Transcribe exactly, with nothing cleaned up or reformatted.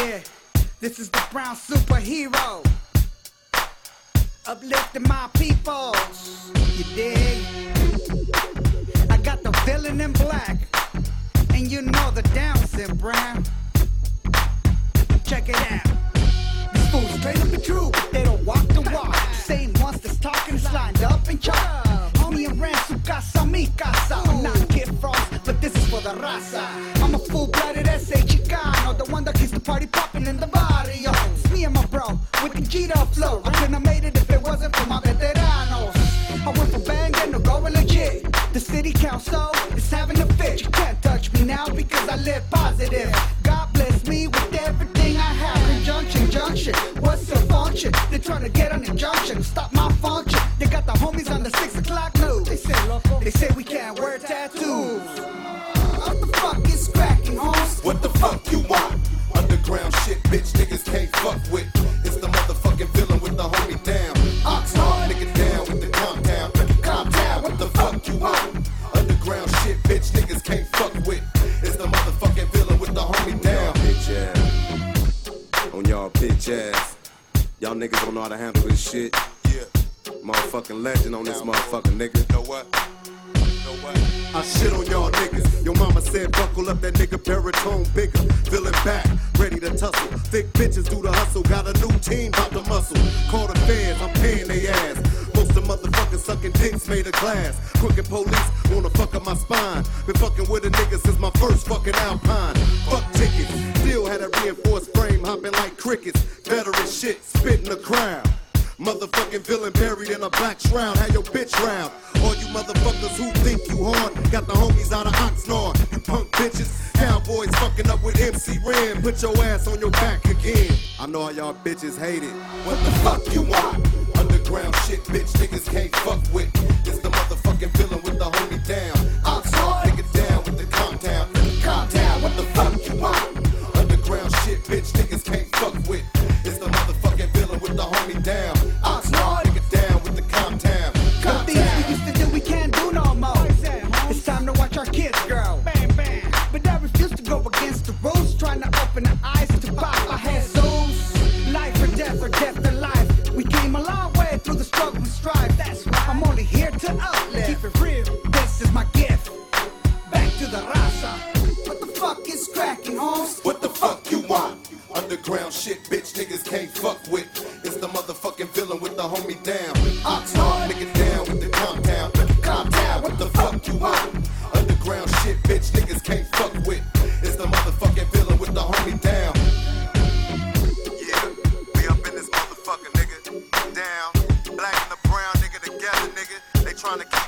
Yeah, this is the brown superhero, uplifting my peoples. You dig? I got the villain in black, and you know the Downs in brown. Check it out. These fools straight up and true, they don't walk the walk. Same ones that's talking is lined up and chop. Homie and ran su casa, mi casa. I'm not Kid Frost, but this is for the raza. I'm a full-blooded S A Chicano, the one that keeps the party popping in the barrio. It's me and my bro with the Gita flow. I couldn't have made it if it wasn't for my veteranos. I went from banging to going legit. The city council is having a fit. You can't touch me now because I live positive. God bless me with everything I have. Conjunction, junction, what's the function? They're trying to get an injunction, stop my function. They got the homies on the six o'clock news. They say, loco, they say we can't wear tattoos. What the fuck is cracking, hoes? What the fuck you want? Underground shit, bitch, niggas can't fuck with. It's the motherfucking villain with the homie down. Oxnard, nigga down with the compound. Calm down, what the fuck you want? Underground shit, bitch, niggas can't fuck with. It's the motherfucking villain with the homie down. Bitch ass. On y'all bitch ass. Y'all niggas don't know how to handle this shit. Yeah. Motherfucking legend on this motherfucking nigga. Know what? Know what? I shit on y'all niggas. Your mama said buckle up, that nigga baritone bigger. Feeling back, ready to tussle. Thick bitches do the hustle. Got a new team, bout to muscle. Call the feds, I'm paying they ass. Most of motherfuckers sucking dicks made of glass. Crooked police wanna fuck up my spine. Been fucking with a nigga since my first fucking Alpine. Fuck tickets, still had a reinforced frame, hopping like crickets. Veteran shit, spitting the crowd. Motherfucking villain buried in a black shroud. Had your bitch round. All you motherfuckers who think you hard, got the homies out of Oxnard. You punk bitches, cowboys fucking up with M C Ren. Put your ass on your back again. I know all y'all bitches hate it. What the fuck you want? Underground shit, bitch, niggas can't fuck with. It's the motherfucking villain with the homie down. Oxnard, nigga down with the calm down. Calm down, what the fuck you want? Underground shit, bitch, niggas can't fuck with. It's the motherfucking villain with the homie down. Oxnard, nigga down with the calm down. The things we used to do, we can't do no more. It's time to watch our kids grow. Bang, bang. But I refuse to go against the rules, trying to open the eyes to Papa Jesus. Life or death, or death or life. We came a long way through the struggle and strife. That's why I'm only here to uplift. Keep it real, this is my gift. Back to the raza. What the fuck is cracking, hoes? What the fuck you want? Underground shit, bitch, niggas can't fuck with. It's the motherfucking villain with the homie down. Oxnard, nigga down with the compound. Calm down, what the fuck you want? Underground shit, bitch, niggas can't fuck with. It's the motherfucking villain with the homie down. Yeah, we up in this motherfucker, nigga. Down, black and the brown, nigga, together, nigga. They trying to keep